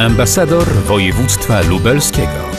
Ambasador województwa lubelskiego.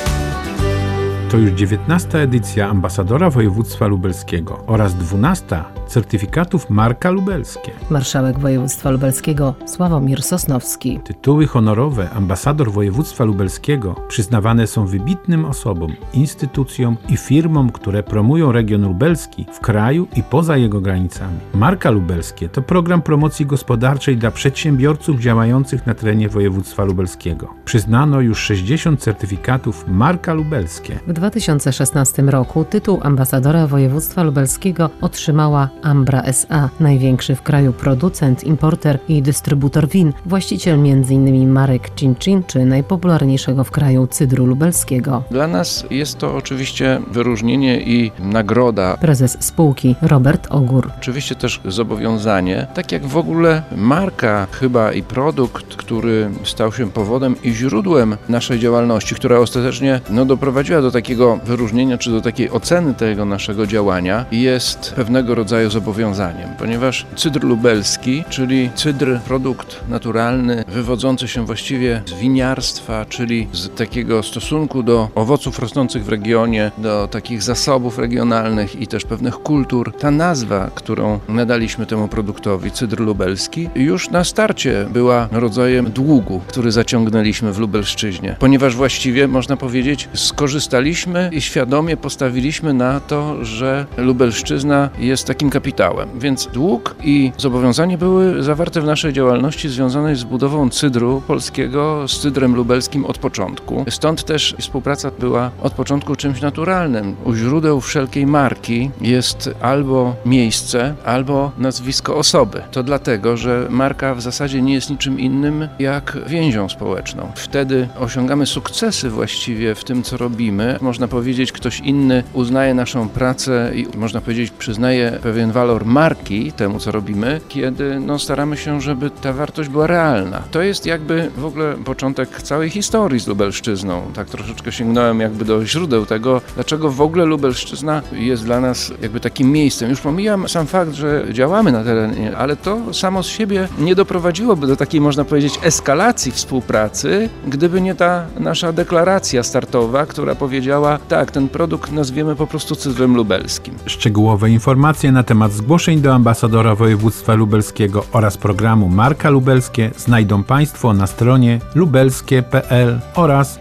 To już 19. edycja Ambasadora Województwa Lubelskiego oraz 12. certyfikatów Marka Lubelskie. Marszałek województwa lubelskiego Sławomir Sosnowski. Tytuły honorowe Ambasador Województwa Lubelskiego przyznawane są wybitnym osobom, instytucjom i firmom, które promują region lubelski w kraju i poza jego granicami. Marka Lubelskie to program promocji gospodarczej dla przedsiębiorców działających na terenie województwa lubelskiego. Przyznano już 60 certyfikatów Marka Lubelskie. W 2016 roku tytuł ambasadora województwa lubelskiego otrzymała Ambra S.A., największy w kraju producent, importer i dystrybutor win, właściciel m.in. marek Chin Chin czy najpopularniejszego w kraju cydru lubelskiego. Dla nas jest to oczywiście wyróżnienie i nagroda. Prezes spółki Robert Ogór. Oczywiście też zobowiązanie, tak jak w ogóle marka chyba i produkt, który stał się powodem i źródłem naszej działalności, która ostatecznie doprowadziła do takiego wyróżnienia, czy do takiej oceny tego naszego działania, jest pewnego rodzaju zobowiązaniem, ponieważ cydr lubelski, czyli cydr, produkt naturalny, wywodzący się właściwie z winiarstwa, czyli z takiego stosunku do owoców rosnących w regionie, do takich zasobów regionalnych i też pewnych kultur. Ta nazwa, którą nadaliśmy temu produktowi, cydr lubelski, już na starcie była rodzajem długu, który zaciągnęliśmy w Lubelszczyźnie, ponieważ właściwie, można powiedzieć, skorzystaliśmy i świadomie postawiliśmy na to, że Lubelszczyzna jest takim kapitałem. Więc dług i zobowiązanie były zawarte w naszej działalności związanej z budową cydru polskiego, z cydrem lubelskim od początku. Stąd też współpraca była od początku czymś naturalnym. U źródeł wszelkiej marki jest albo miejsce, albo nazwisko osoby. To dlatego, że marka w zasadzie nie jest niczym innym jak więzią społeczną. Wtedy osiągamy sukcesy właściwie w tym, co robimy. Można powiedzieć, ktoś inny uznaje naszą pracę i można powiedzieć, przyznaje pewien walor marki temu, co robimy, kiedy staramy się, żeby ta wartość była realna. To jest jakby w ogóle początek całej historii z Lubelszczyzną. Tak troszeczkę sięgnąłem jakby do źródeł tego, dlaczego w ogóle Lubelszczyzna jest dla nas jakby takim miejscem. Już pomijam sam fakt, że działamy na terenie, ale to samo z siebie nie doprowadziłoby do takiej, można powiedzieć, eskalacji współpracy, gdyby nie ta nasza deklaracja startowa, która powiedziała, tak, ten produkt nazwiemy po prostu cydrem lubelskim. Szczegółowe informacje na temat zgłoszeń do ambasadora województwa lubelskiego oraz programu Marka Lubelskie znajdą Państwo na stronie lubelskie.pl oraz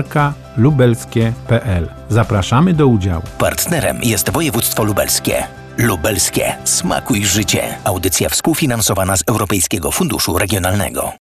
markalubelskie.pl. Zapraszamy do udziału. Partnerem jest województwo lubelskie. Lubelskie. Smakuj życie. Audycja współfinansowana z Europejskiego Funduszu Regionalnego.